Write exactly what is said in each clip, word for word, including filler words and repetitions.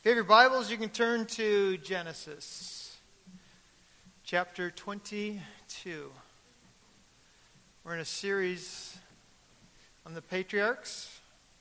If you have your Bibles, you can turn to Genesis chapter twenty-two. We're in a series on the patriarchs.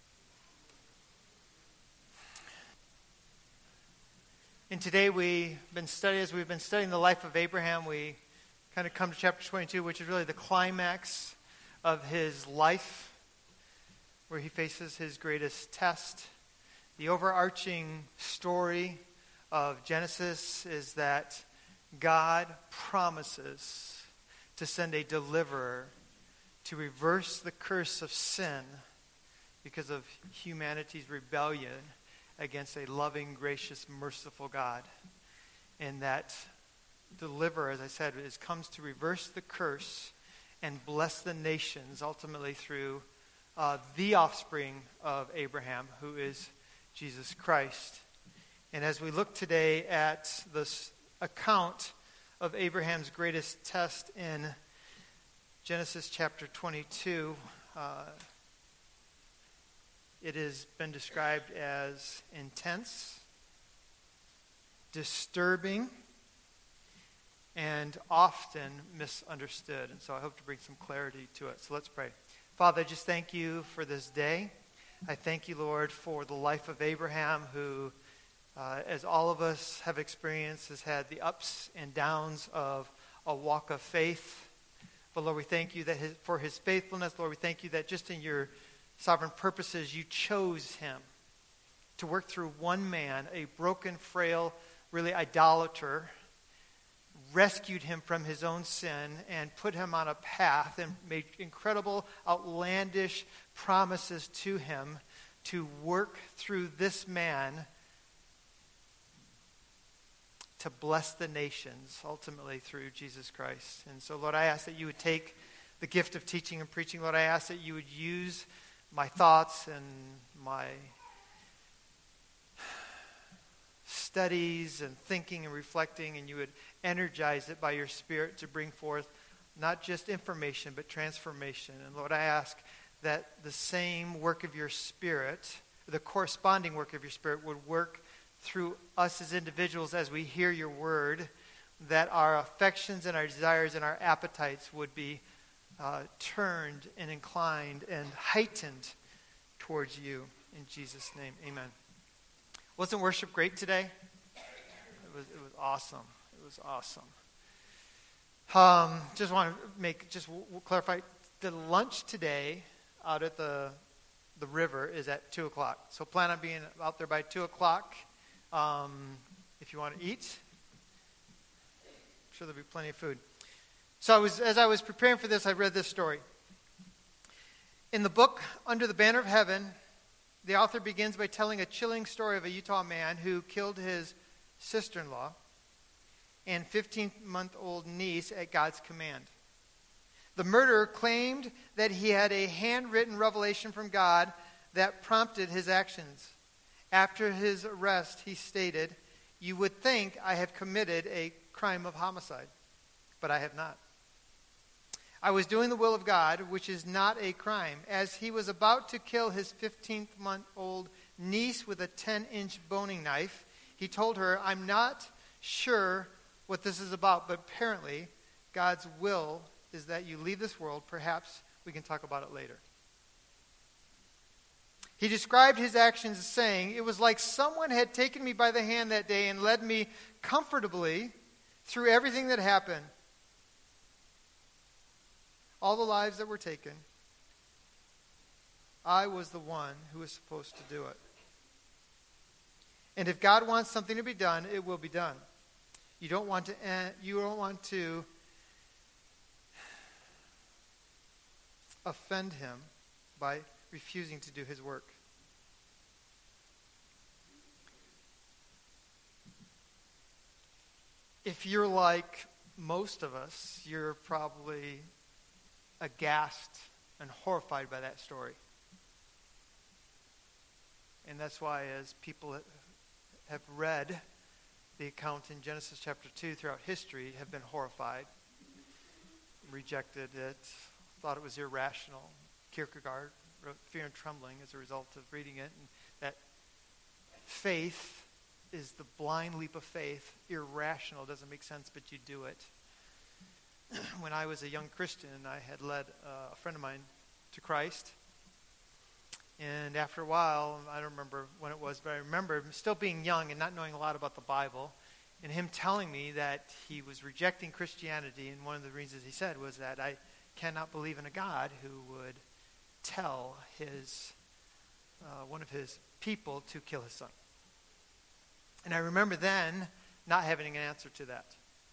And today we've been studying, as we've been studying the life of Abraham, we kind of come to chapter twenty-two, which is really the climax of his life, where he faces his greatest test. The overarching story of Genesis is that God promises to send a deliverer to reverse the curse of sin because of humanity's rebellion against a loving, gracious, merciful God. And that deliverer, as I said, is comes to reverse the curse and bless the nations, ultimately through uh, the offspring of Abraham, who is Jesus Christ. And as we look today at this account of Abraham's greatest test in Genesis chapter twenty-two, uh, it has been described as intense, disturbing, and often misunderstood. And so I hope to bring some clarity to it. So let's pray. Father, I just thank you for this day. I thank you, Lord, for the life of Abraham, who, uh, as all of us have experienced, has had the ups and downs of a walk of faith. But Lord, we thank you that his, for his faithfulness. Lord, we thank you that just in your sovereign purposes, you chose him to work through one man, a broken, frail, really idolater, rescued him from his own sin and put him on a path and made incredible, outlandish promises to him to work through this man to bless the nations, ultimately through Jesus Christ. And so, Lord, I ask that you would take the gift of teaching and preaching. Lord, I ask that you would use my thoughts and my studies and thinking and reflecting, and you would energize it by your Spirit to bring forth not just information, but transformation. And Lord, I ask that the same work of your Spirit, the corresponding work of your Spirit, would work through us as individuals as we hear your word, that our affections and our desires and our appetites would be uh, turned and inclined and heightened towards you. In Jesus' name, amen. Wasn't worship great today? It was, it was awesome. It was awesome. Um, just want to make, just w- w- clarify, the lunch today out at the the river is at two o'clock. So plan on being out there by two o'clock. Um, if you want to eat, I'm sure there'll be plenty of food. So I was, as I was preparing for this, I read this story. In the book, Under the Banner of Heaven, the author begins by telling a chilling story of a Utah man who killed his sister-in-law and fifteen-month-old niece at God's command. The murderer claimed that he had a handwritten revelation from God that prompted his actions. After his arrest, he stated, "You would think I have committed a crime of homicide, but I have not. I was doing the will of God, which is not a crime." As he was about to kill his fifteen-month-old niece with a ten-inch boning knife, he told her, "I'm not sure what this is about, but apparently God's will is that you leave this world. Perhaps we can talk about it later." He described his actions as saying, "It was like someone had taken me by the hand that day and led me comfortably through everything that happened. All the lives that were taken. I was the one who was supposed to do it. And if God wants something to be done, it will be done. You don't want to end, you don't want to offend him by refusing to do his work." If you're like most of us, you're probably aghast and horrified by that story. And that's why, as people have read the account in Genesis chapter two throughout history, have been horrified, rejected it, thought it was irrational. Kierkegaard wrote Fear and Trembling as a result of reading it. And that faith is the blind leap of faith, irrational, doesn't make sense, but you do it. When I was a young Christian, I had led uh, a friend of mine to Christ. And after a while, I don't remember when it was, but I remember still being young and not knowing a lot about the Bible, and him telling me that he was rejecting Christianity, and one of the reasons he said was that I cannot believe in a God who would tell his uh, one of his people to kill his son. And I remember then not having an answer to that.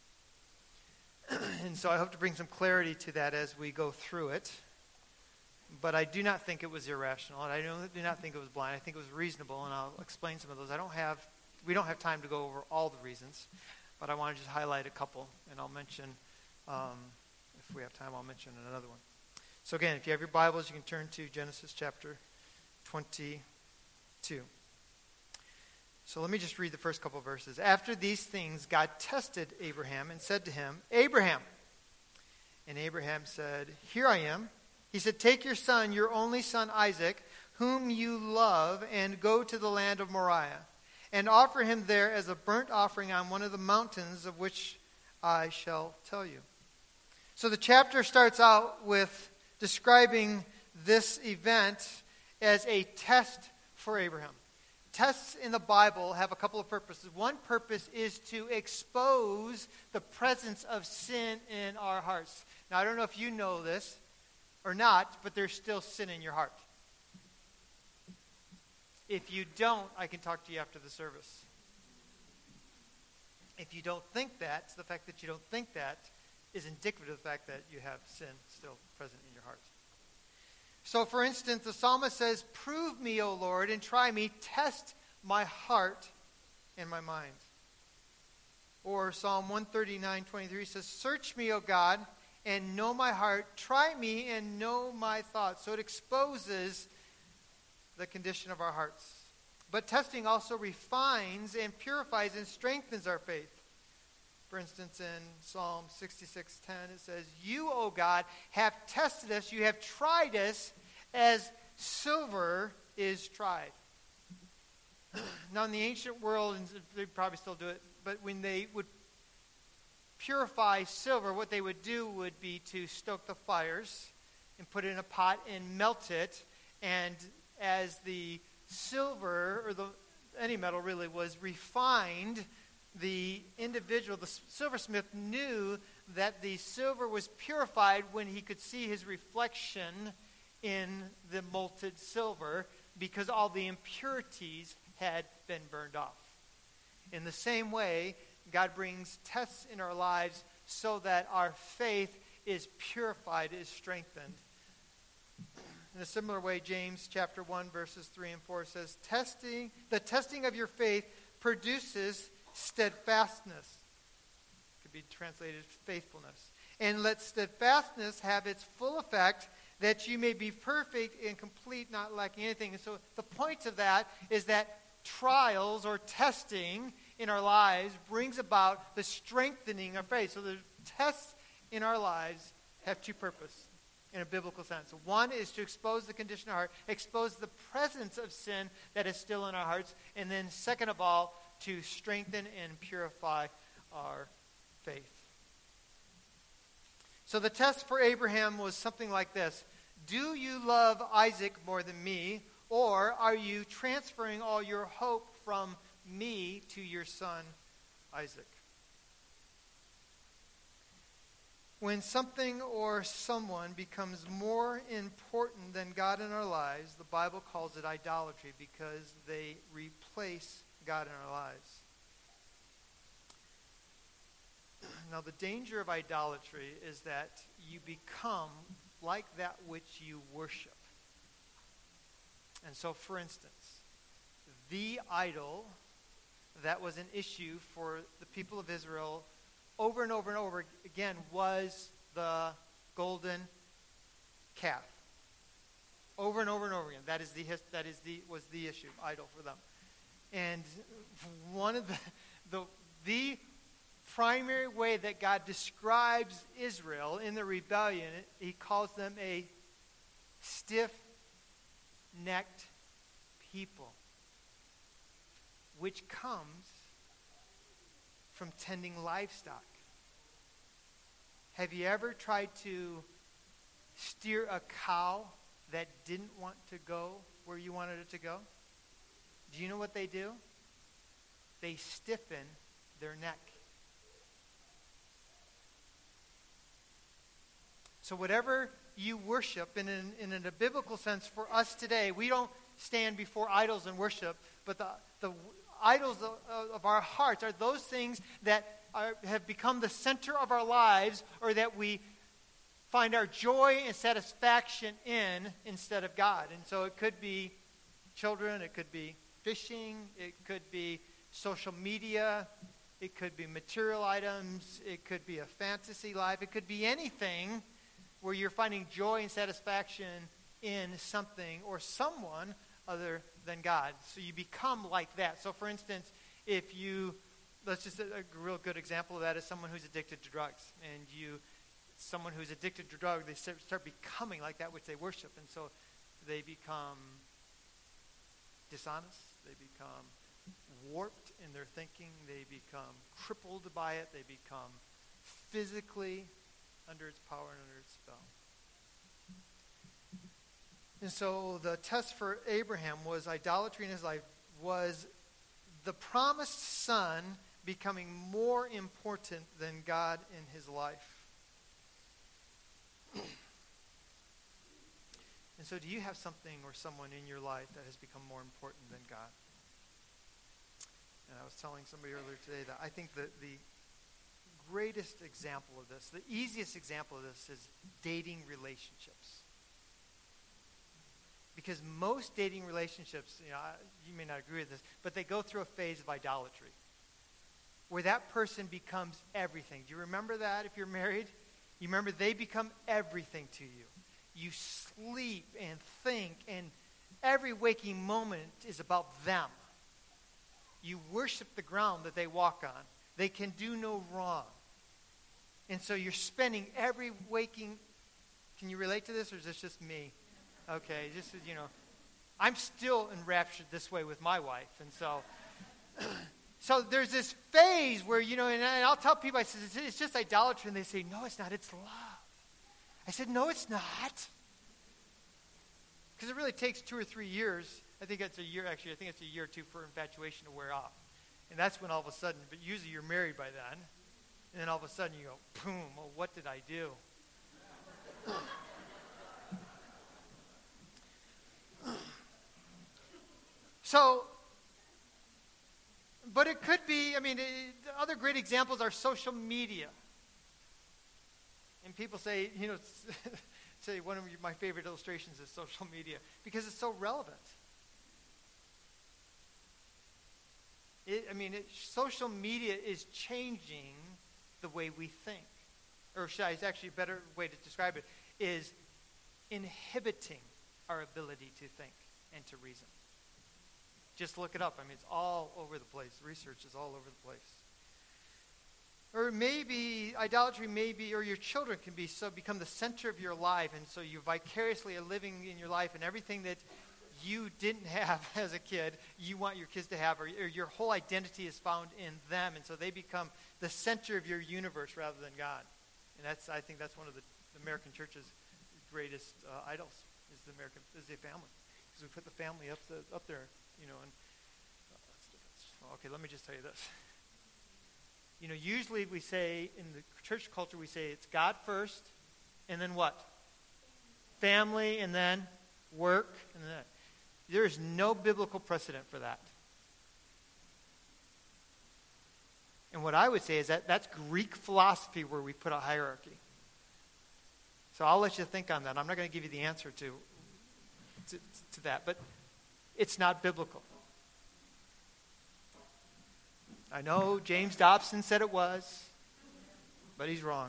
And so I hope to bring some clarity to that as we go through it. But I do not think it was irrational, and I do not think it was blind. I think it was reasonable, and I'll explain some of those. I don't have, we don't have time to go over all the reasons, but I want to just highlight a couple, and I'll mention, um, if we have time, I'll mention another one. So again, if you have your Bibles, you can turn to Genesis chapter twenty-two. So let me just read the first couple of verses. After these things, God tested Abraham and said to him, Abraham. And Abraham said, Here I am. He said, Take your son, your only son Isaac, whom you love, and go to the land of Moriah, and offer him there as a burnt offering on one of the mountains of which I shall tell you. So the chapter starts out with describing this event as a test for Abraham. Tests in the Bible have a couple of purposes. One purpose is to expose the presence of sin in our hearts. Now, I don't know if you know this or not, but there's still sin in your heart. If you don't, I can talk to you after the service. If you don't think that, the fact that you don't think that is indicative of the fact that you have sin still present in your heart. So, for instance, the psalmist says, Prove me, O Lord, and try me. Test my heart and my mind. Or Psalm one thirty-nine twenty-three says, Search me, O God, and know my heart. Try me and know my thoughts. So it exposes the condition of our hearts. But testing also refines and purifies and strengthens our faith. For instance, in Psalm sixty-six ten, it says, You, O God, have tested us. You have tried us as silver is tried. Now, in the ancient world, and they probably still do it, but when they would purify silver, what they would do would be to stoke the fires and put it in a pot and melt it. And as the silver, or the any metal really, was refined, the individual, the silversmith, knew that the silver was purified when he could see his reflection in the molten silver, because all the impurities had been burned off. In the same way, God brings tests in our lives so that our faith is purified, is strengthened. In a similar way, James chapter one, verses three and four says, "Testing the testing of your faith produces steadfastness." Could be translated faithfulness. "And let steadfastness have its full effect, that you may be perfect and complete, not lacking anything." And so the point of that is that trials or testing in our lives brings about the strengthening of faith. So the tests in our lives have two purposes in a biblical sense. One is to expose the condition of our heart, expose the presence of sin that is still in our hearts, and then second of all, to strengthen and purify our faith. So the test for Abraham was something like this: do you love Isaac more than me, or are you transferring all your hope from me to your son Isaac? When something or someone becomes more important than God in our lives, the Bible calls it idolatry, because they replace God in our lives. Now, the danger of idolatry is that you become like that which you worship. And so, for instance, the idol that was an issue for the people of Israel over and over and over again was the golden calf. Over and over and over again. That is the that is the was the issue, idol for them. And one of the the the primary way that God describes Israel in the rebellion, he calls them a stiff-necked people. which comes from tending livestock. Have you ever tried to steer a cow that didn't want to go where you wanted it to go? Do you know what they do? They stiffen their neck. So whatever you worship, in, an, in a biblical sense for us today, we don't stand before idols and worship, but the, the idols of, of our hearts are those things that are, have become the center of our lives, or that we find our joy and satisfaction in instead of God. And so it could be children, it could be fishing, it could be social media, it could be material items, it could be a fantasy life, it could be anything where you're finding joy and satisfaction in something or someone other than God. So you become like that. So for instance, if you, let's just, a, a real good example of that is someone who's addicted to drugs. And you, someone who's addicted to drugs, they start, start becoming like that which they worship. And so they become dishonest, they become warped in their thinking, they become crippled by it, they become physically under its power and under its spell. And so the test for Abraham was idolatry in his life, was the promised son becoming more important than God in his life. And so do you have something or someone in your life that has become more important than God? And I was telling somebody earlier today that I think that the greatest example of this, the easiest example of this, is dating relationships. Because most dating relationships, you know, you may not agree with this, but they go through a phase of idolatry where that person becomes everything. Do you remember that if you're married? You remember they become everything to you. You sleep and think, and every waking moment is about them. You worship the ground that they walk on. They can do no wrong. And so you're spending every waking... Can you relate to this, or is this just me? Okay, just, you know, I'm still enraptured this way with my wife. And so so there's this phase where, you know, and I'll tell people, I said, it's just idolatry. And they say, no, it's not, it's love. I said, no, it's not. Because it really takes two or three years. I think it's a year, actually, I think it's a year or two for infatuation to wear off. And that's when all of a sudden, but usually you're married by then. And then all of a sudden you go, boom, well, what did I do? So, but it could be, I mean, it, other great examples are social media. And people say, you know, say one of my favorite illustrations is social media because it's so relevant. It, I mean, it, social media is changing the way we think. Or should I, it's actually a better way to describe it, is inhibiting our ability to think and to reason. Just look it up. I mean, it's all over the place. Research is all over the place. Or maybe idolatry, maybe, or your children can be so become the center of your life, and so you vicariously are living in your life, and everything that you didn't have as a kid, you want your kids to have, or, or your whole identity is found in them, and so they become the center of your universe rather than God. And that's, I think, that's one of the, the American church's greatest uh, idols is the American is the family, because we put the family up the, up there. You know, and uh, okay, let me just tell you this. You know, usually we say, in the church culture, we say it's God first, and then what? Family, and then work, and then there is no biblical precedent for that. And what I would say is that that's Greek philosophy where we put a hierarchy. So I'll let you think on that. I'm not going to give you the answer to, to, to that, but it's not biblical. I know James Dobson said it was, but he's wrong.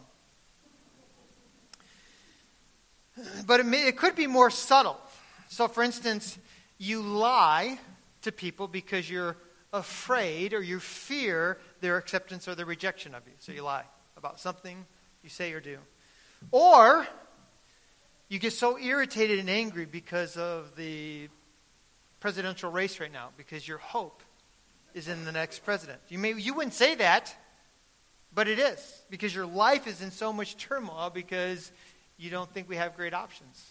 But it, may, it could be more subtle. So, for instance, you lie to people because you're afraid or you fear their acceptance or their rejection of you. So you lie about something you say or do. Or you get so irritated and angry because of the presidential race right now, because your hope is in the next president. You may you wouldn't say that, but it is, because your life is in so much turmoil because you don't think we have great options.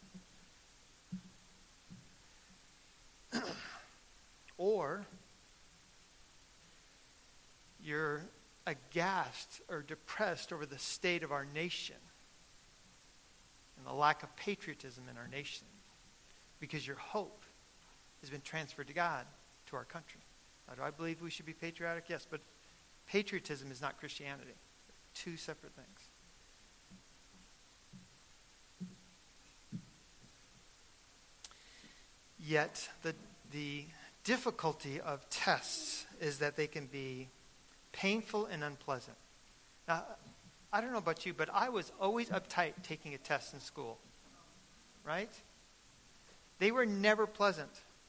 Or you're aghast or depressed over the state of our nation and the lack of patriotism in our nation because your hope has been transferred to God, to our country. Now, do I believe we should be patriotic? Yes, but patriotism is not Christianity. Two separate things. Yet, the, the difficulty of tests is that they can be painful and unpleasant. Now, I don't know about you, but I was always uptight taking a test in school. Right? They were never pleasant.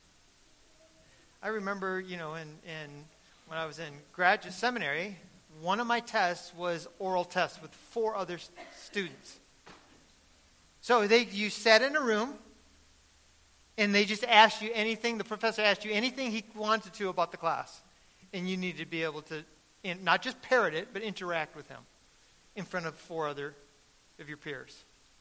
I remember, you know, in, in when I was in graduate seminary, one of my tests was oral tests with four other st- students. So they you sat in a room, and they just asked you anything, the professor asked you anything he wanted to about the class. And you needed to be able to in, not just parrot it, but interact with him in front of four other of your peers.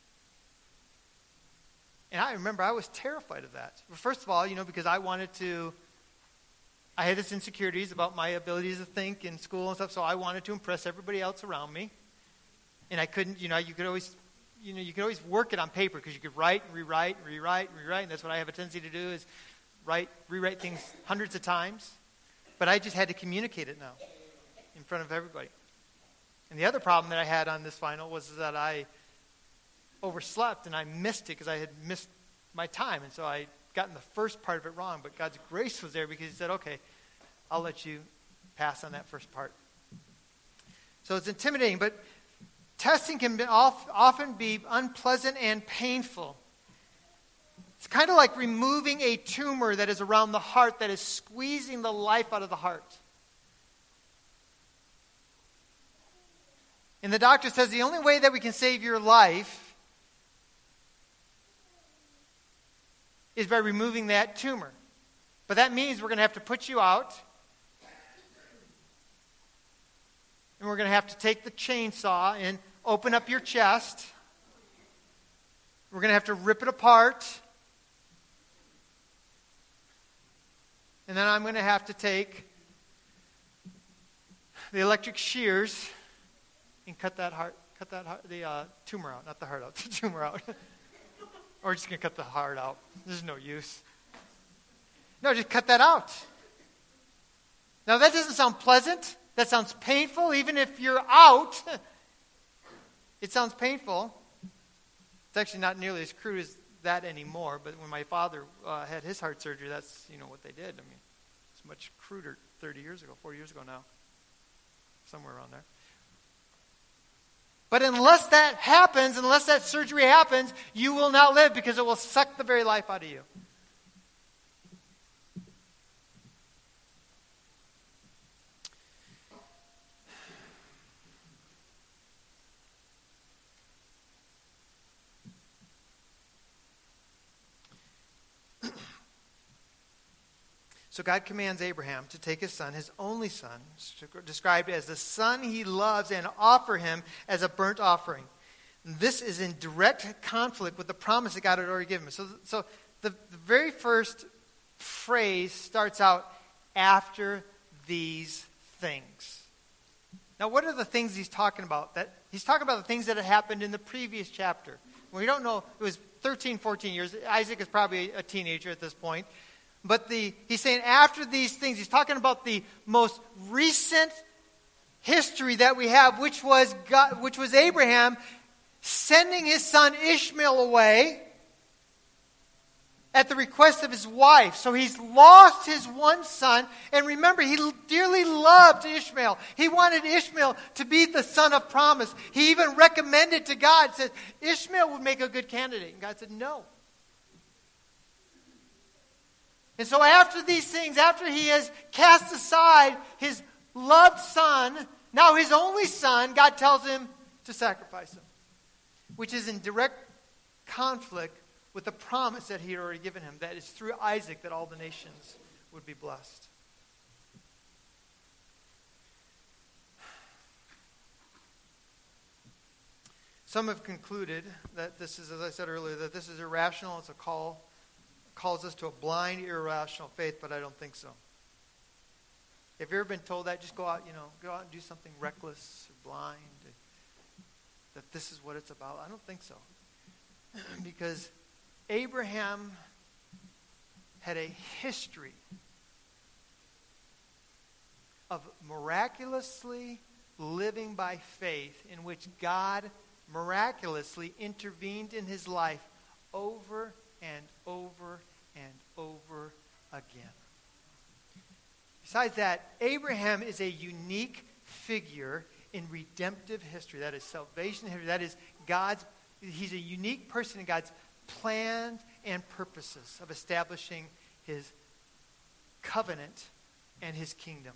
And I remember I was terrified of that. Well, first of all, you know, because I wanted to, I had this insecurities about my abilities to think in school and stuff, so I wanted to impress everybody else around me. And I couldn't, you know, you could always, you know, you could always work it on paper because you could write and rewrite and rewrite and rewrite, and that's what I have a tendency to do is write, rewrite things hundreds of times. But I just had to communicate it now in front of everybody. And the other problem that I had on this final was that I overslept and I missed it because I had missed my time. And so I gotten the first part of it wrong, but God's grace was there because he said, okay, I'll let you pass on that first part. So it's intimidating, but testing can be off, often be unpleasant and painful. It's kind of like removing a tumor that is around the heart that is squeezing the life out of the heart. And the doctor says the only way that we can save your life is by removing that tumor. But that means we're going to have to put you out. And we're going to have to take the chainsaw and open up your chest. We're going to have to rip it apart. And then I'm going to have to take the electric shears and cut that heart, cut that heart, the uh, tumor out, not the heart out, the tumor out. Or we're just going to cut the heart out. There's no use. No, just cut that out. Now that doesn't sound pleasant. That sounds painful. Even if you're out, it sounds painful. It's actually not nearly as crude as that anymore. But when my father uh, had his heart surgery, that's, you know, what they did. I mean, it's much cruder thirty years ago, forty years ago now. Somewhere around there. But unless that happens, unless that surgery happens, you will not live because it will suck the very life out of you. So God commands Abraham to take his son, his only son, described as the son he loves, and offer him as a burnt offering. And this is in direct conflict with the promise that God had already given him. So, so the, the very first phrase starts out, after these things. Now, what are the things he's talking about? That he's talking about the things that had happened in the previous chapter. We don't know, it was thirteen, fourteen years. Isaac is probably a teenager at this point. But the he's saying after these things, he's talking about the most recent history that we have, which was God, which was Abraham sending his son Ishmael away at the request of his wife. So he's lost his one son. And remember, he dearly loved Ishmael. He wanted Ishmael to be the son of promise. He even recommended to God, said Ishmael would make a good candidate. And God said no. And so after these things, after he has cast aside his loved son, now his only son, God tells him to sacrifice him, which is in direct conflict with the promise that he had already given him, that it's through Isaac that all the nations would be blessed. Some have concluded that this is, as I said earlier, that this is irrational. It's a call, calls us to a blind, irrational faith, but I don't think so. Have you ever been told that? Just go out, you know, go out and do something reckless or blind, that this is what it's about? I don't think so. Because Abraham had a history of miraculously living by faith in which God miraculously intervened in his life over and over and over again. Besides that, Abraham is a unique figure in redemptive history. That is salvation history. That is God's, he's a unique person in God's plans and purposes of establishing his covenant and his kingdom.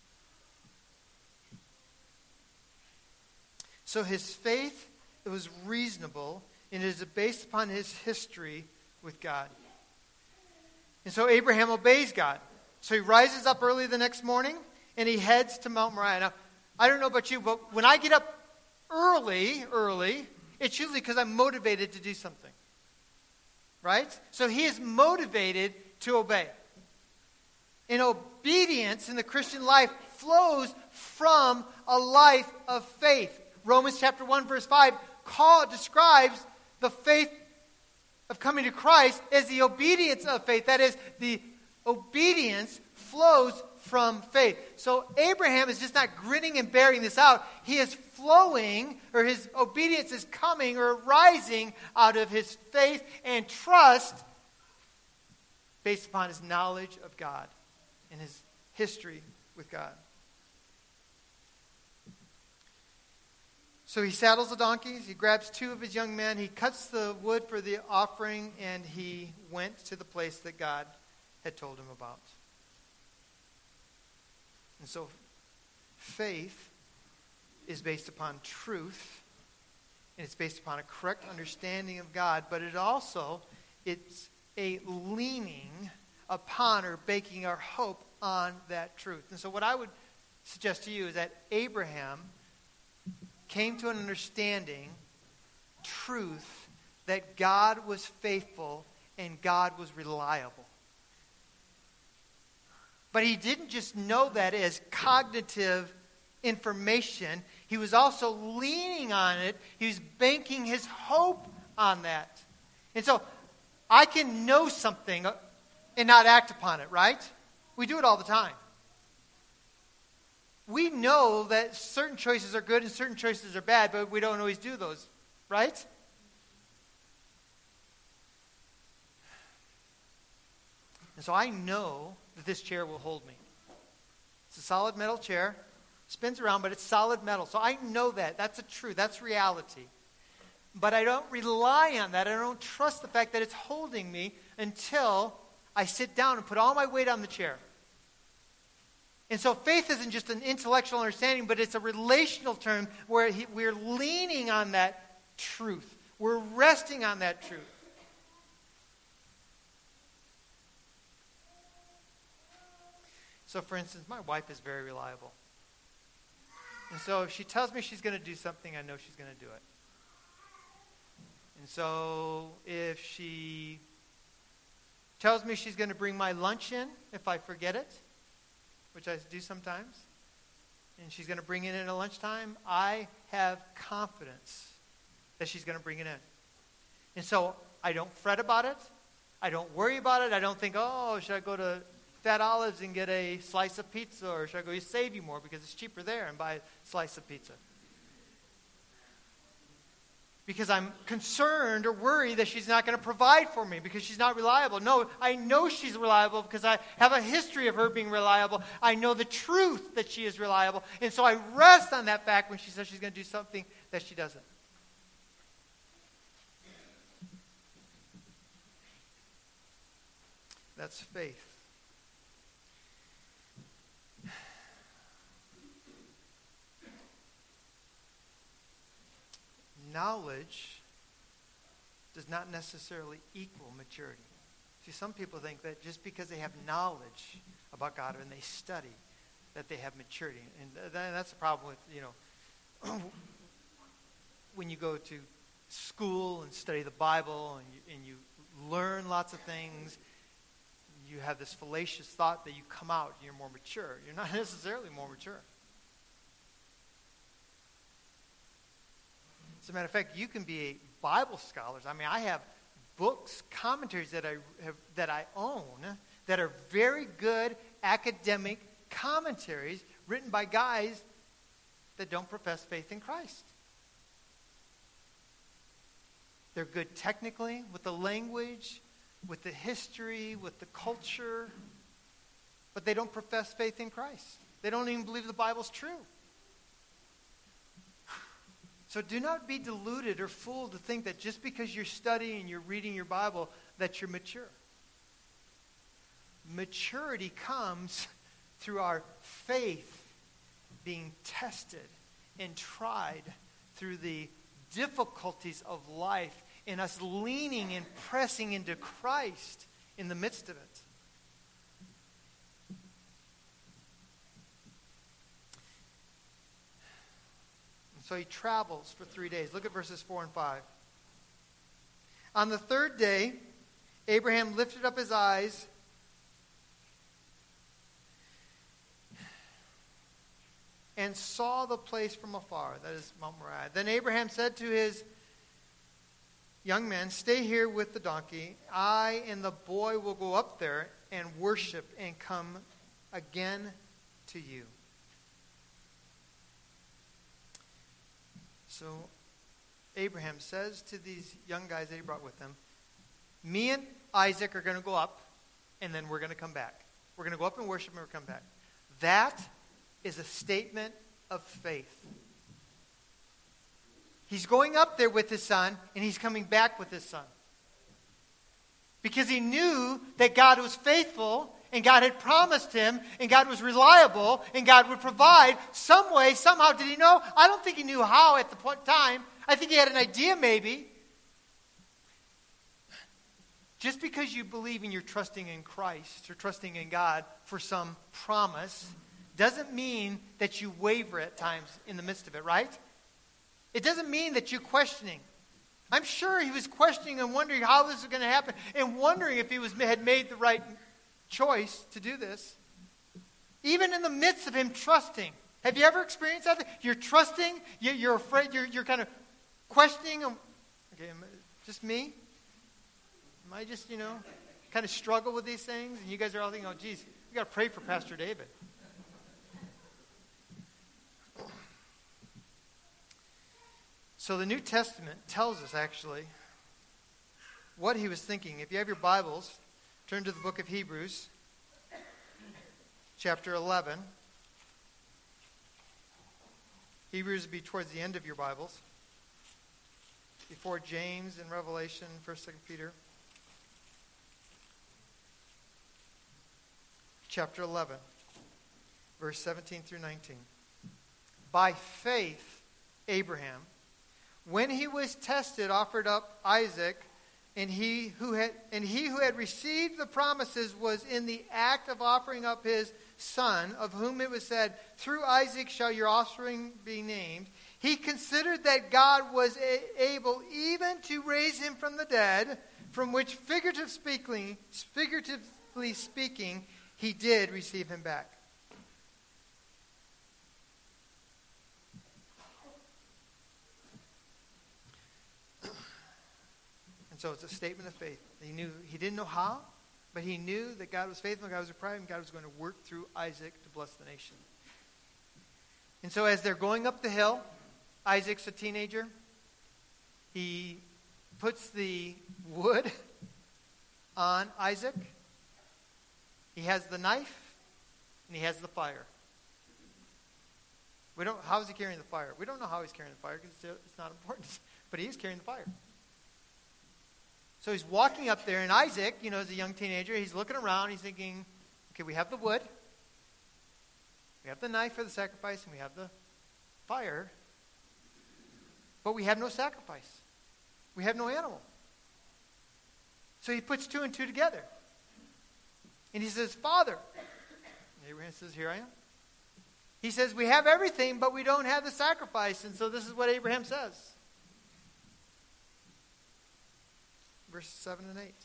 So his faith, it was reasonable, and it is based upon his history with God. And so Abraham obeys God. So he rises up early the next morning, and he heads to Mount Moriah. Now, I don't know about you, but when I get up early, early, it's usually because I'm motivated to do something. Right? So he is motivated to obey. And obedience in the Christian life flows from a life of faith. Romans chapter one, verse five call, describes the faith of coming to Christ as the obedience of faith. That is, the obedience flows from faith. So Abraham is just not grinning and bearing this out. He is flowing, or his obedience is coming or rising out of his faith and trust based upon his knowledge of God and his history with God. So he saddles the donkeys, he grabs two of his young men, he cuts the wood for the offering, and he went to the place that God had told him about. And so faith is based upon truth, and it's based upon a correct understanding of God, but it also, it's a leaning upon or baking our hope on that truth. And so what I would suggest to you is that Abraham came to an understanding, truth, that God was faithful and God was reliable. But he didn't just know that as cognitive information. He was also leaning on it. He was banking his hope on that. And so I can know something and not act upon it, right? We do it all the time. We know that certain choices are good and certain choices are bad, but we don't always do those, right? And so I know that this chair will hold me. It's a solid metal chair. Spins around, but it's solid metal. So I know that. That's a truth. That's reality. But I don't rely on that. I don't trust the fact that it's holding me until I sit down and put all my weight on the chair. And so faith isn't just an intellectual understanding, but it's a relational term where he, we're leaning on that truth. We're resting on that truth. So, for instance, my wife is very reliable. And so if she tells me she's going to do something, I know she's going to do it. And so if she tells me she's going to bring my lunch in if I forget it, which I do sometimes, and she's going to bring it in at lunchtime, I have confidence that she's going to bring it in. And so I don't fret about it. I don't worry about it. I don't think, oh, should I go to Fat Olives and get a slice of pizza, or should I go to Save You More because it's cheaper there and buy a slice of pizza? Because I'm concerned or worried that she's not going to provide for me because she's not reliable. No, I know she's reliable because I have a history of her being reliable. I know the truth that she is reliable. And so I rest on that fact when she says she's going to do something that she doesn't. That's faith. Knowledge does not necessarily equal maturity. See, some people think that just because they have knowledge about God and they study, that they have maturity. And th- that's the problem with, you know, when you go to school and study the Bible and you, and you learn lots of things, you have this fallacious thought that you come out and you're more mature. You're not necessarily more mature. As a matter of fact, you can be a Bible scholar. I mean, I have books, commentaries that I have that I own that are very good academic commentaries written by guys that don't profess faith in Christ. They're good technically with the language, with the history, with the culture, but they don't profess faith in Christ. They don't even believe the Bible's true. So do not be deluded or fooled to think that just because you're studying and you're reading your Bible that you're mature. Maturity comes through our faith being tested and tried through the difficulties of life and us leaning and pressing into Christ in the midst of it. So he travels for three days. Look at verses four and five. On the third day, Abraham lifted up his eyes and saw the place from afar. That is Mount Moriah. Then Abraham said to his young men, "Stay here with the donkey. I and the boy will go up there and worship and come again to you." So Abraham says to these young guys that he brought with him, me and Isaac are going to go up, and then we're going to come back. We're going to go up and worship, and we're going to come back. That is a statement of faith. He's going up there with his son, and he's coming back with his son. Because he knew that God was faithful, and God had promised him, and God was reliable, and God would provide some way, somehow. Did he know? I don't think he knew how at the point time. I think he had an idea maybe. Just because you believe and you're trusting in Christ or trusting in God for some promise doesn't mean that you waver at times in the midst of it, right? It doesn't mean that you're questioning. I'm sure he was questioning and wondering how this was going to happen and wondering if he was had made the right choice to do this. Even in the midst of him trusting. Have you ever experienced that? You're trusting, you're afraid, you're, you're kind of questioning. Okay, just me? Am I just, you know, kind of struggle with these things? And you guys are all thinking, oh, geez, we got to pray for Pastor David. So the New Testament tells us, actually, what he was thinking. If you have your Bibles, turn to the book of Hebrews, chapter eleven. Hebrews would be towards the end of your Bibles. Before James and Revelation, First, Second Peter. Chapter eleven, verse seventeen through nineteen. By faith, Abraham, when he was tested, offered up Isaac, and he who had and he who had received the promises was in the act of offering up his son, of whom it was said, "Through Isaac shall your offspring be named." He considered that God was a- able even to raise him from the dead, from which figurative speaking, figuratively speaking, he did receive him back. And so it's a statement of faith. He knew he didn't know how, but he knew that God was faithful, God was upright, and God was going to work through Isaac to bless the nation. And so as they're going up the hill, Isaac's a teenager. He puts the wood on Isaac. He has the knife, and he has the fire. We don't. How is he carrying the fire? We don't know how he's carrying the fire because it's not important. But he is carrying the fire. So he's walking up there, and Isaac, you know, as a young teenager, he's looking around. He's thinking, okay, we have the wood. We have the knife for the sacrifice, and we have the fire. But we have no sacrifice. We have no animal. So he puts two and two together. And he says, "Father." And Abraham says, "Here I am." He says, "We have everything, but we don't have the sacrifice." And so this is what Abraham says. verses seven and eight.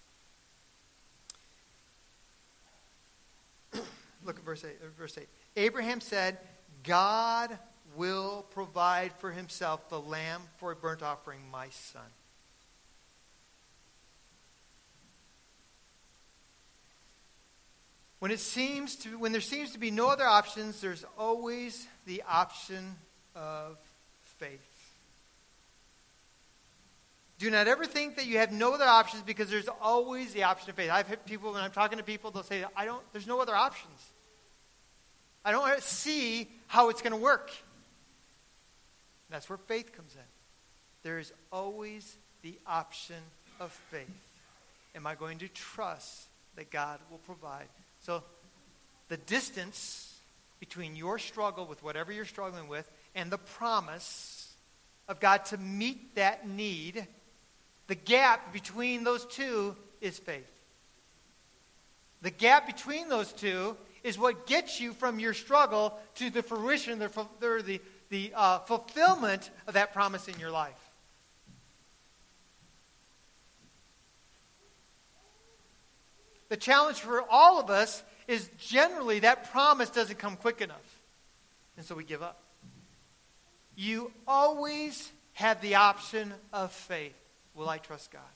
Look at verse eight, verse eight. Abraham said, God will provide for himself the lamb for a burnt offering, my son. When it seems to, when there seems to be no other options, there's always the option of faith. Do not ever think that you have no other options, because there's always the option of faith. I've had people, when I'm talking to people, they'll say, I don't, there's no other options. I don't see how it's going to work. That's where faith comes in. There is always the option of faith. Am I going to trust that God will provide? So the distance between your struggle with whatever you're struggling with and the promise of God to meet that need, the gap between those two is faith. The gap between those two is what gets you from your struggle to the fruition, the, the, the uh, fulfillment of that promise in your life. The challenge for all of us is generally that promise doesn't come quick enough. And so we give up. You always have the option of faith. Will I trust God?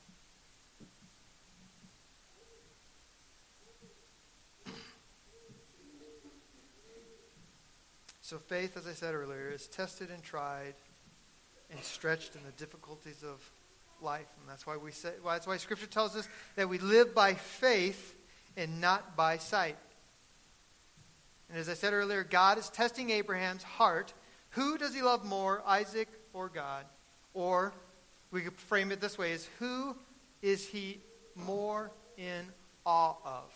So faith, as I said earlier, is tested and tried and stretched in the difficulties of life. And that's why we say, well, that's why Scripture tells us that we live by faith and not by sight. And as I said earlier, God is testing Abraham's heart. Who does he love more, Isaac or God? Or we could frame it this way, is who is he more in awe of?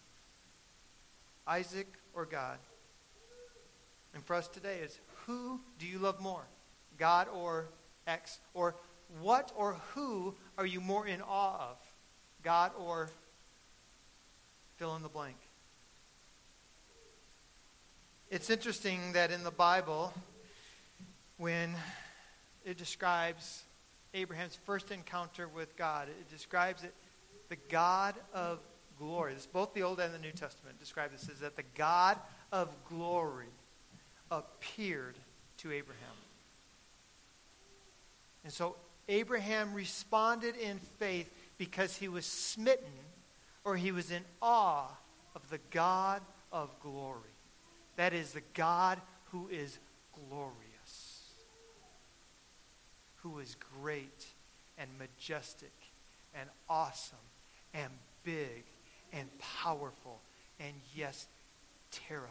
Isaac or God? And for us today is, who do you love more? God or X? Or what or who are you more in awe of? God or fill in the blank? It's interesting that in the Bible, when it describes Abraham's first encounter with God, it describes it, the God of glory. This, both the Old and the New Testament describe this as that the God of glory appeared to Abraham. And so Abraham responded in faith because he was smitten, or he was in awe of the God of glory. That is the God who is glorious, who is great and majestic and awesome and big and powerful and, yes, terrifying.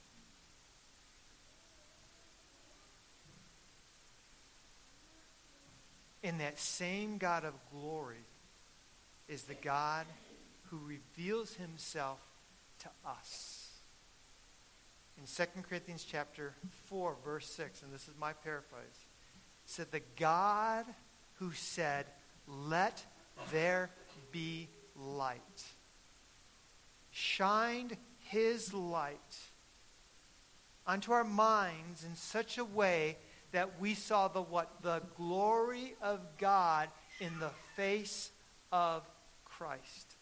And that same God of glory is the God who reveals himself to us. In Second Corinthians chapter four, verse six, and this is my paraphrase, it said, the God who said, let there be light, shined his light onto our minds in such a way that we saw the what? The glory of God in the face of Christ.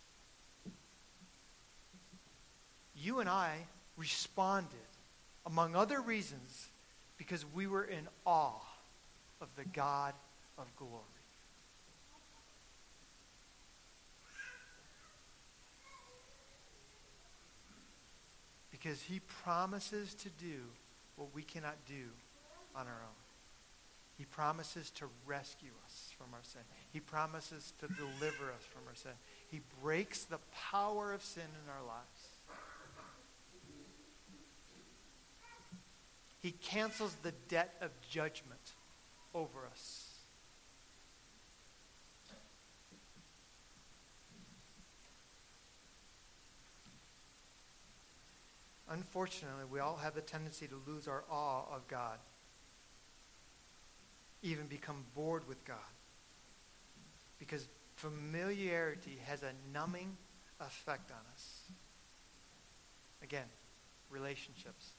You and I responded, among other reasons, because we were in awe of the God of glory. Because he promises to do what we cannot do on our own. He promises to rescue us from our sin. He promises to deliver us from our sin. He breaks the power of sin in our lives. He cancels the debt of judgment over us. Unfortunately, we all have the tendency to lose our awe of God, even become bored with God, because familiarity has a numbing effect on us. Again, relationships.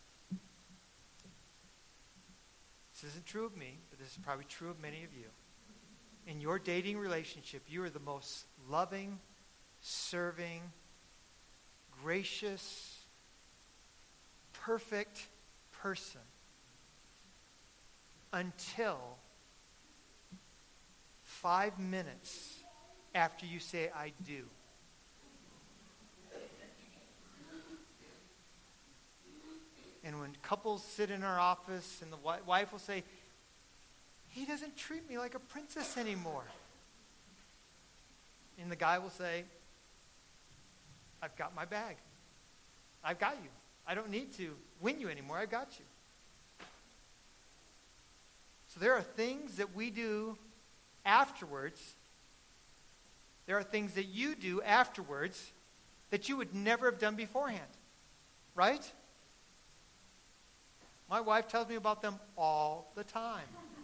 This isn't true of me, but this is probably true of many of you. in your dating relationship, you are the most loving, serving, gracious, perfect person until five minutes after you say, I do. And when couples sit in our office and the wife will say, he doesn't treat me like a princess anymore. And the guy will say, I've got my bag. I've got you. I don't need to win you anymore. I've got you. So there are things that we do afterwards. There are things that you do afterwards that you would never have done beforehand. Right? My wife tells me about them all the time.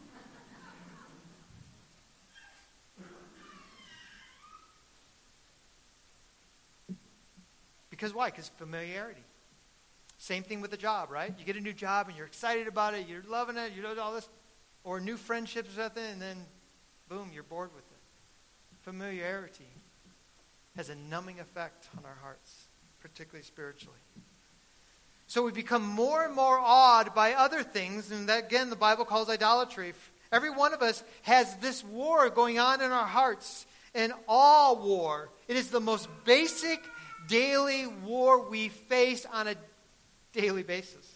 Because why? Because familiarity. Same thing with the job, right? You get a new job and you're excited about it, you're loving it, you know all this, or new friendships or something, and then boom, you're bored with it. Familiarity has a numbing effect on our hearts, particularly spiritually. So we become more and more awed by other things, and that again the Bible calls idolatry. Every one of us has this war going on in our hearts, an awe war. It is the most basic daily war we face on a daily basis.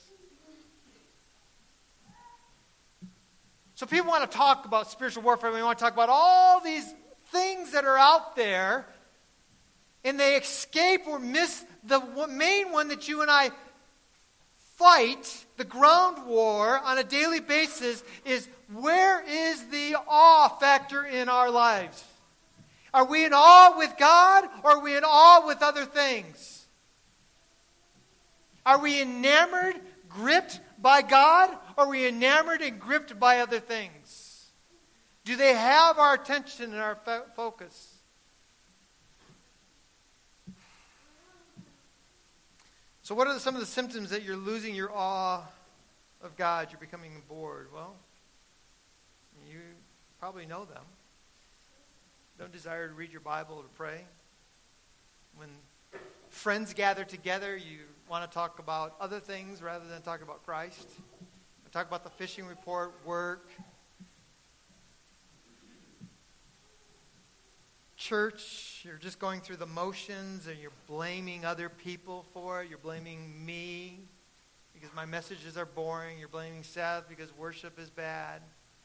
So people want to talk about spiritual warfare. We want to talk about all these things that are out there, and they escape or miss the main one that you and I fight, the ground war on a daily basis, is where is the awe factor in our lives? Are we in awe with God, or are we in awe with other things? Are we enamored, gripped by God, or are we enamored and gripped by other things? Do they have our attention and our fo- focus? So what are some of the symptoms that you're losing your awe of God? You're becoming bored. Well, you probably know them. Don't desire to read your Bible or to pray. When friends gather together, you want to talk about other things rather than talk about Christ. You talk about the fishing report, work, church. You're just going through the motions and you're blaming other people for it. You're blaming me because my messages are boring. You're blaming Seth because worship is bad.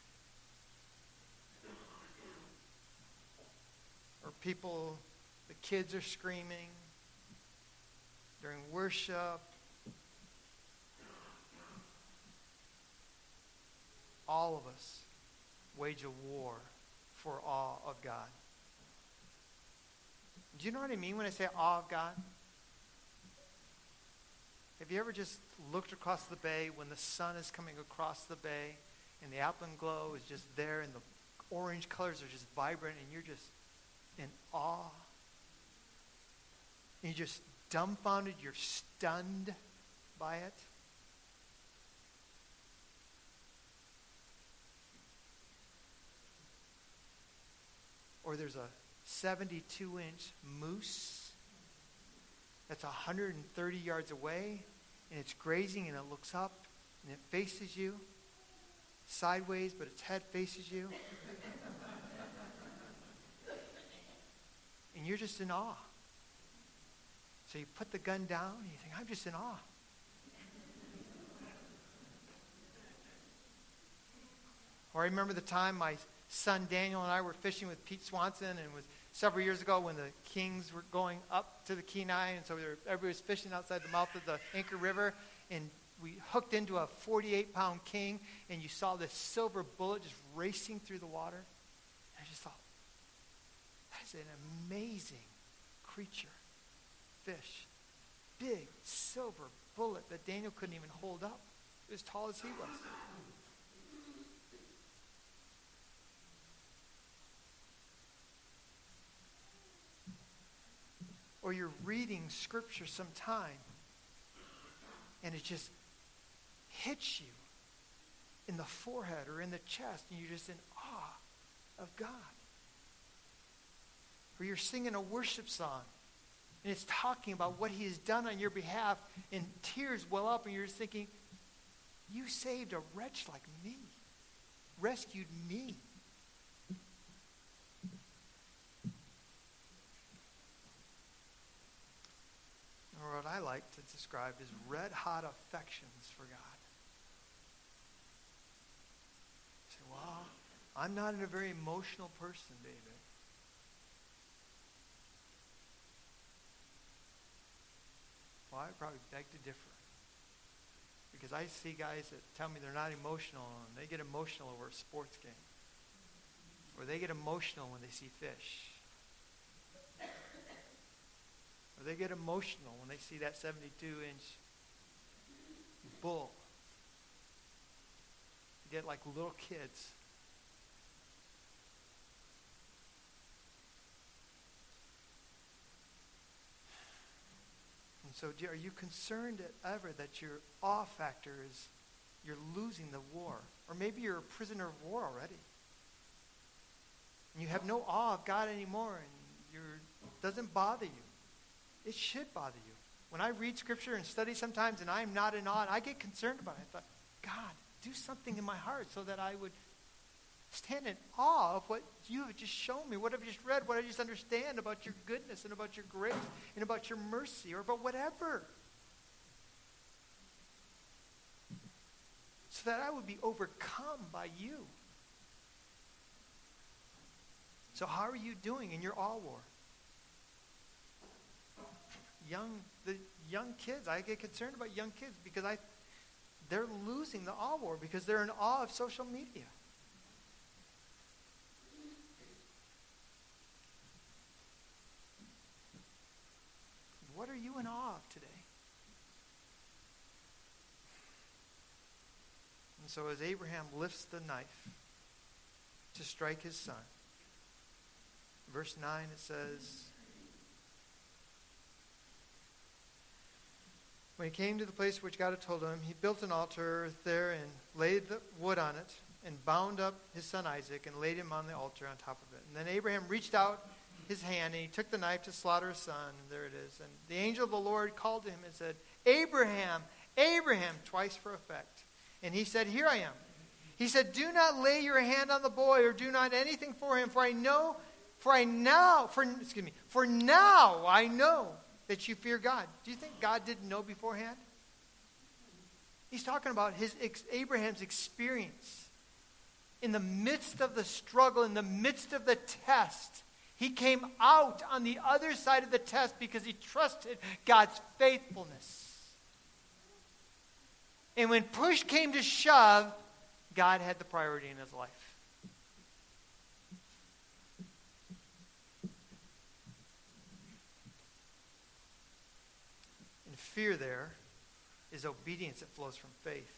Or people, the kids are screaming during worship. All of us wage a war for awe of God. Do you know what I mean when I say awe of God? Have you ever just looked across the bay when the sun is coming across the bay and the alpenglow is just there and the orange colors are just vibrant and you're just in awe? And you're just dumbfounded, you're stunned by it? Or there's a seventy-two inch moose that's one hundred thirty yards away, and it's grazing, and it looks up, and it faces you sideways, but its head faces you. And you're just in awe. So you put the gun down, and you think, I'm just in awe. Or I remember the time my son Daniel and I were fishing with Pete Swanson, and it was several years ago when the Kings were going up to the Kenai, and so we were, everybody was fishing outside the mouth of the Anchor River, and we hooked into a forty-eight pound king, and you saw this silver bullet just racing through the water. And I just thought, that is an amazing creature, fish. Big silver bullet that Daniel couldn't even hold up. It was as tall as he was. Or you're reading scripture sometime and it just hits you in the forehead or in the chest and you're just in awe. of God. Where you're singing a worship song, and it's talking about what he has done on your behalf, and tears well up, and you're just thinking, you saved a wretch like me, rescued me. Or what I like to describe is red-hot affections for God. You say, well, I'm not a very emotional person, David. Well, I probably beg to differ. Because I see guys that tell me they're not emotional, and they get emotional over a sports game. Or they get emotional when they see fish. Or they get emotional when they see that seventy-two inch bull. They get like little kids. And so are you concerned ever that your awe factor is you're losing the war? Or maybe you're a prisoner of war already. And you have no awe of God anymore, and you're, it doesn't bother you. It should bother you. When I read Scripture and study sometimes and I'm not in awe, I get concerned about it. I thought, God, do something in my heart so that I would stand in awe of what you have just shown me, what I've just read, what I just understand about your goodness and about your grace and about your mercy or about whatever. So that I would be overcome by you. So how are you doing in your awe war? Young, the young kids, I get concerned about young kids because I, they're losing the awe war because they're in awe of social media. What are you in awe of today? And so as Abraham lifts the knife to strike his son, verse nine it says, when he came to the place which God had told him, he built an altar there and laid the wood on it and bound up his son Isaac and laid him on the altar on top of it. And then Abraham reached out his hand and he took the knife to slaughter his son. And there it is. And the angel of the Lord called to him and said, Abraham, Abraham, twice for effect. And he said, here I am. He said, do not lay your hand on the boy or do not anything for him, for I know, for I now, for excuse me, for now I know that you fear God. Do you think God didn't know beforehand? He's talking about his Abraham's experience. In the midst of the struggle, in the midst of the test, he came out on the other side of the test because he trusted God's faithfulness. And when push came to shove, God had the priority in his life. Fear there is obedience that flows from faith.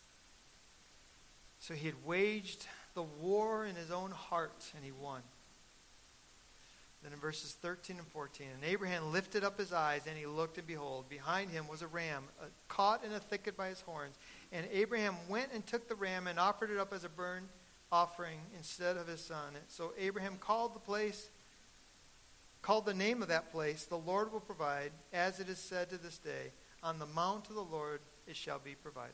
So he had waged the war in his own heart and he won. Then in verses thirteen and fourteen, and Abraham lifted up his eyes and he looked, and behold, behind him was a ram uh, caught in a thicket by his horns. And Abraham went and took the ram and offered it up as a burnt offering instead of his son. And so Abraham called the place called the name of that place, the Lord will provide, as it is said to this day, on the mount of the Lord it shall be provided.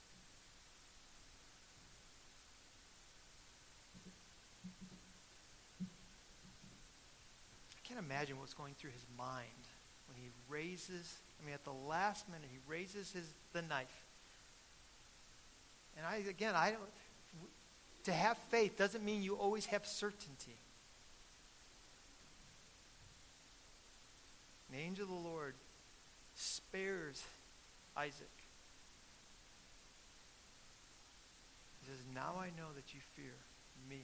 I can't imagine what's going through his mind when he raises, I mean at the last minute, he raises his the knife. And I again, I don't, to have faith doesn't mean you always have certainty. The angel of the Lord spares Isaac. He says, now I know that you fear me.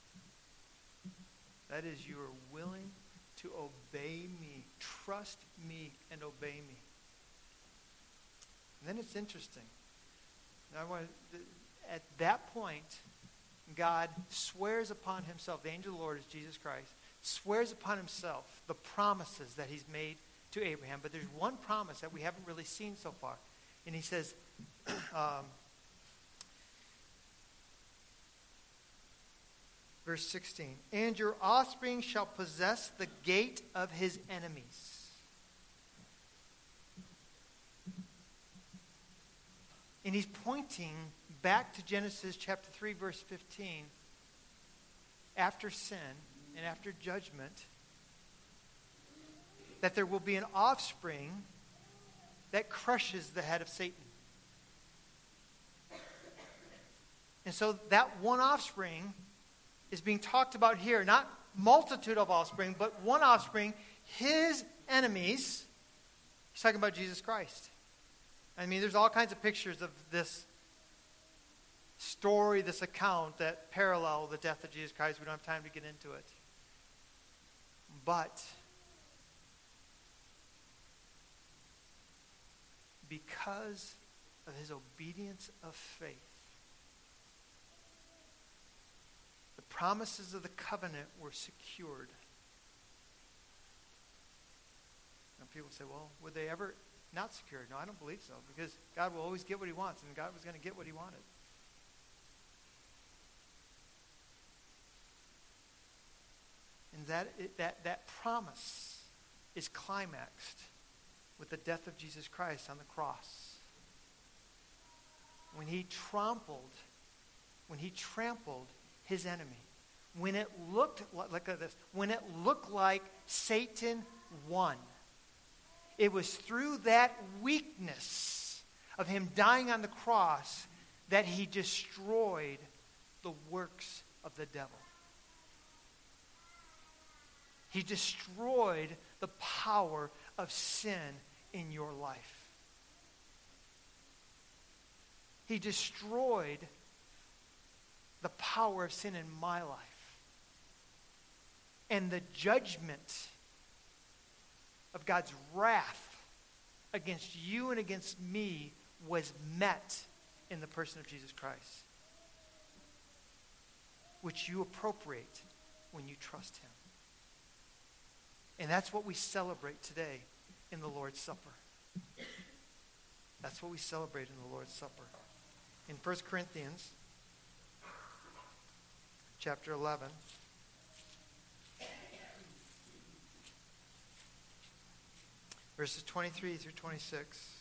That is, you are willing to obey me, trust me, and obey me. And then it's interesting. Now, I want to, at that point, God swears upon himself, the angel of the Lord is Jesus Christ, swears upon himself the promises that he's made to Abraham. But there's one promise that we haven't really seen so far. And he says, um, Verse sixteen, and your offspring shall possess the gate of his enemies. And he's pointing back to Genesis chapter three, verse fifteen. After sin and after judgment, that there will be an offspring that crushes the head of Satan. And so that one offspring is being talked about here. Not multitude of offspring, but one offspring, his enemies. He's talking about Jesus Christ. I mean, there's all kinds of pictures of this story, this account that parallel the death of Jesus Christ. We don't have time to get into it. But because of his obedience of faith, the promises of the covenant were secured. And people say, well, would they ever not secured? No, I don't believe so, because God will always get what he wants, and God was going to get what he wanted. And that, that, that promise is climaxed with the death of Jesus Christ on the cross. When he trampled, when he trampled his enemy, when it looked like, look at this, when it looked like Satan won, it was through that weakness of him dying on the cross that he destroyed the works of the devil. He destroyed the power of sin in your life. He destroyed the power of sin in my life. And the judgment of God's wrath against you and against me was met in the person of Jesus Christ, which you appropriate when you trust him. And that's what we celebrate today in the Lord's Supper. That's what we celebrate in the Lord's Supper. In First Corinthians chapter eleven, verses twenty-three through twenty-six.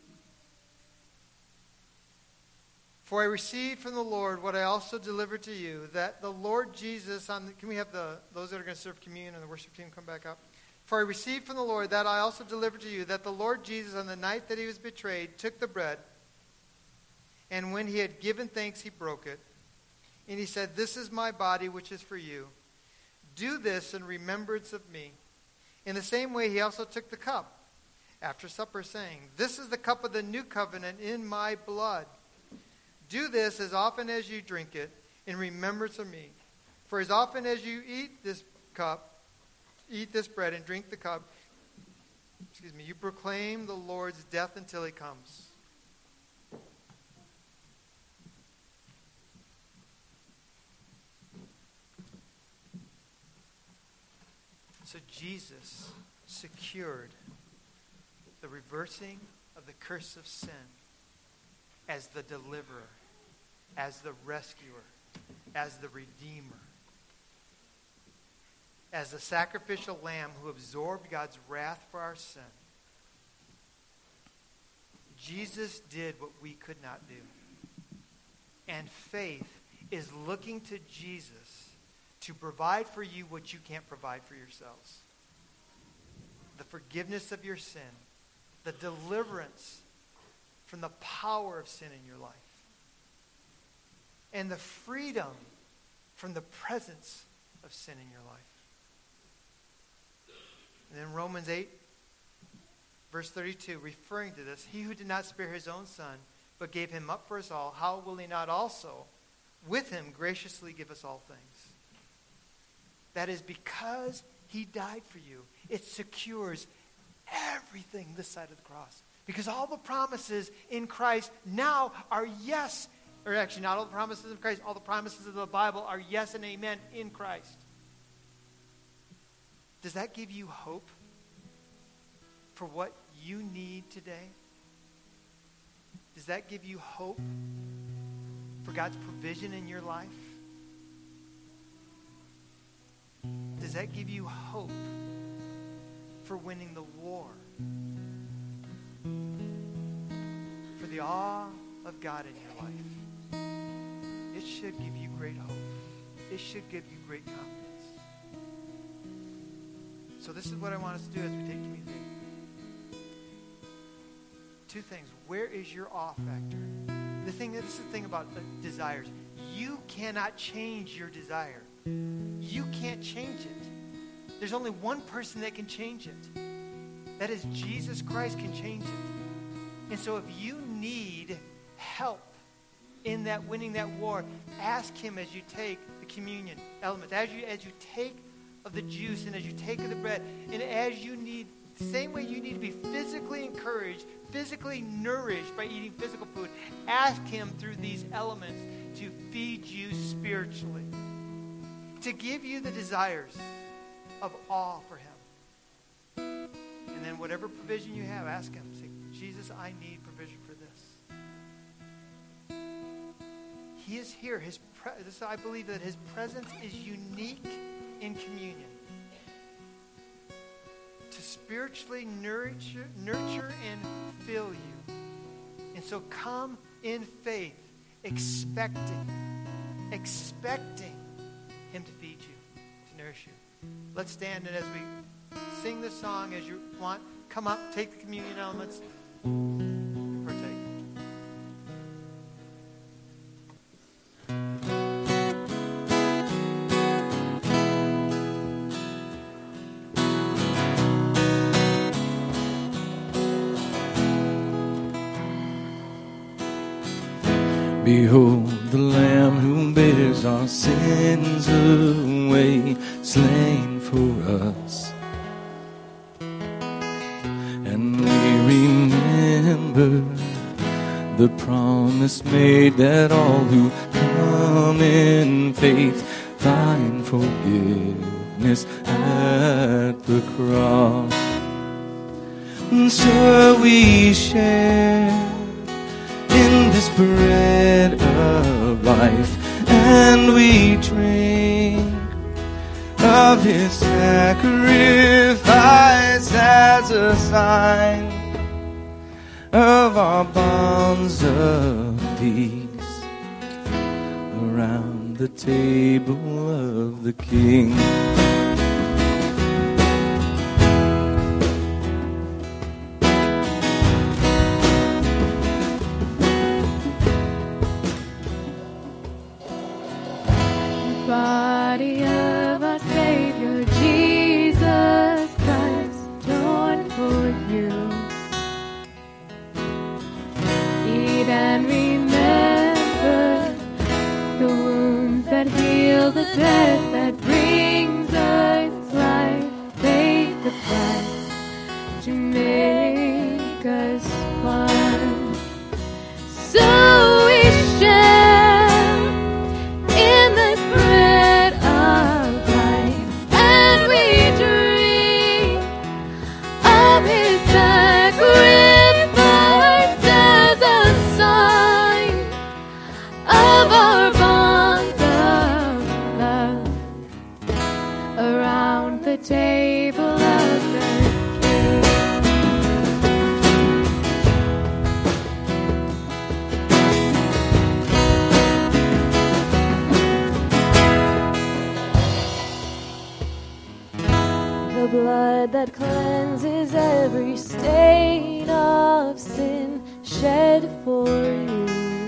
For I received from the Lord what I also delivered to you, that the Lord Jesus, on the, can we have the those that are going to serve communion and the worship team come back up? For I received from the Lord that I also delivered to you, that the Lord Jesus, on the night that he was betrayed, took the bread, and when he had given thanks, he broke it. And he said, this is my body, which is for you. Do this in remembrance of me. In the same way, he also took the cup after supper, saying, this is the cup of the new covenant in my blood. Do this as often as you drink it in remembrance of me. For as often as you eat this cup, eat this bread and drink the cup, excuse me, you proclaim the Lord's death until he comes. So Jesus secured the reversing of the curse of sin as the deliverer, as the rescuer, as the redeemer, as the sacrificial lamb who absorbed God's wrath for our sin. Jesus did what we could not do. And faith is looking to Jesus to provide for you what you can't provide for yourselves. The forgiveness of your sin, the deliverance from the power of sin in your life, and the freedom from the presence of sin in your life. And then Romans eight, verse thirty-two, referring to this, he who did not spare his own son, but gave him up for us all, how will he not also with him graciously give us all things? That is, because he died for you, it secures everything this side of the cross. Because all the promises in Christ now are yes, or actually not all the promises of Christ, all the promises of the Bible are yes and amen in Christ. Does that give you hope for what you need today? Does that give you hope for God's provision in your life? Does that give you hope for winning the war? For the awe of God in your life? It should give you great hope. It should give you great confidence. So this is what I want us to do as we take communion. Two things. Where is your awe factor? The thing, this is the thing about uh, desires. You cannot change your desire. You can't change it. There's only one person that can change it. That is Jesus Christ can change it. And so if you need help in that winning that war, ask him as you take the communion elements, as you as you take of the juice and as you take of the bread, and as you need, same way you need to be physically encouraged, physically nourished by eating physical food, ask him through these elements to feed you spiritually, to give you the desires of awe for him. And then whatever provision you have, ask him. Say, Jesus, I need provision for this. He is here. His pre- this, I believe that his presence is unique in communion. To spiritually nurture, nurture and fill you. And so come in faith, expecting, expecting him to feed you, to nourish you. Let's stand, and as we sing this song, as you want, come up, take the communion elements, and partake. Behold the Lamb who bears our sins away, slain for us. And we remember the promise made that all who come in faith find forgiveness at the cross. And so we share in this bread of life, and we drink of his sacrifice as a sign of our bonds of peace around the table of the King. Body of our Savior, Jesus Christ, torn for you. Eat and remember the wounds that heal, the death that brings us life. Paid the price to make us one. So we share table of the King. The blood that cleanses every stain of sin shed for you.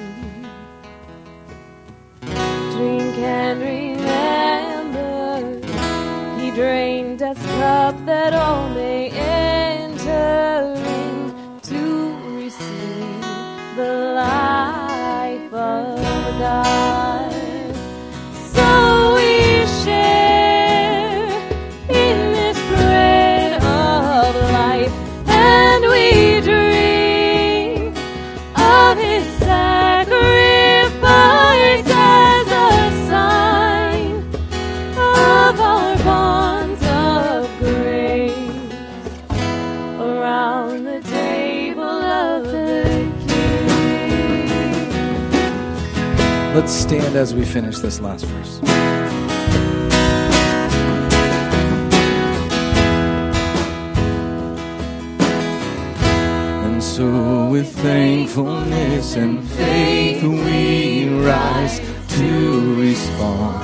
Drink and remember, he drained death's cup that all may enter in to receive the life of God. So we share in this bread of life, and we drink of his sacrifice as a sign of our bonds of grace around the table of the King. Let's stand as we finish this last verse. So with thankfulness and faith we rise to respond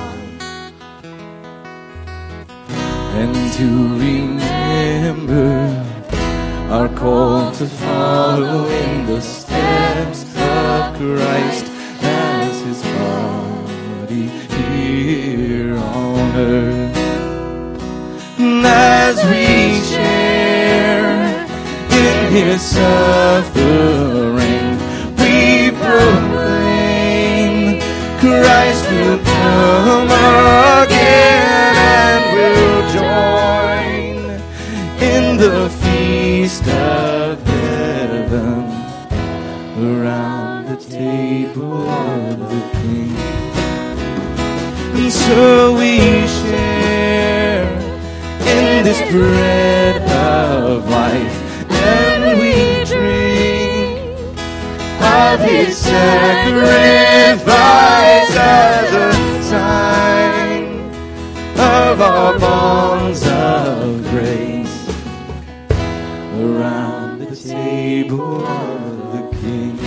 and to remember our call to follow in the steps of Christ as his body here on earth. And as we share in his suffering, we proclaim Christ will come again, and will join in the feast of heaven around the table of the King. And so we share in this bread of life, and we drink of his sacrifice as a sign of our bonds of grace around the table of the King.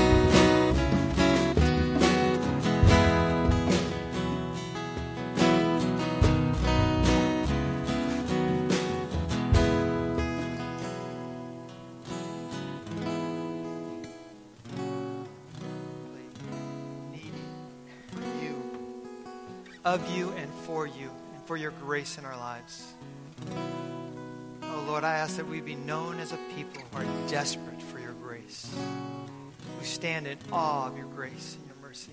Of you and for you, and for your grace in our lives. Oh Lord, I ask that we be known as a people who are desperate for your grace, who stand in awe of your grace and your mercy.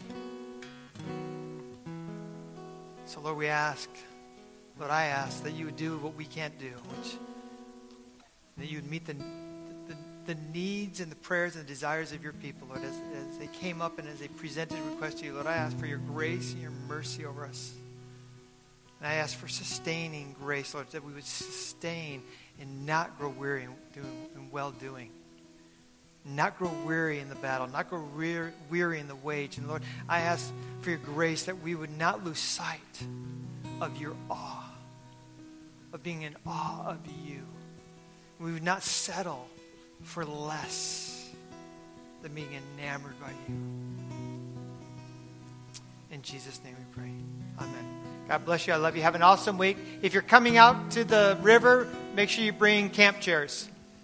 So Lord, we ask, Lord, I ask that you would do what we can't do, which that you would meet the, the, the needs and the prayers and the desires of your people, Lord, as, as they came up and as they presented requests to you. Lord, I ask for your grace and your mercy over us. And I ask for sustaining grace, Lord, that we would sustain and not grow weary in, doing, in well-doing. Not grow weary in the battle, not grow weary, weary in the wage. And Lord, I ask for your grace that we would not lose sight of your awe, of being in awe of you. We would not settle for less than being enamored by you. In Jesus' name we pray. Amen. God bless you. I love you. Have an awesome week. If you're coming out to the river, make sure you bring camp chairs.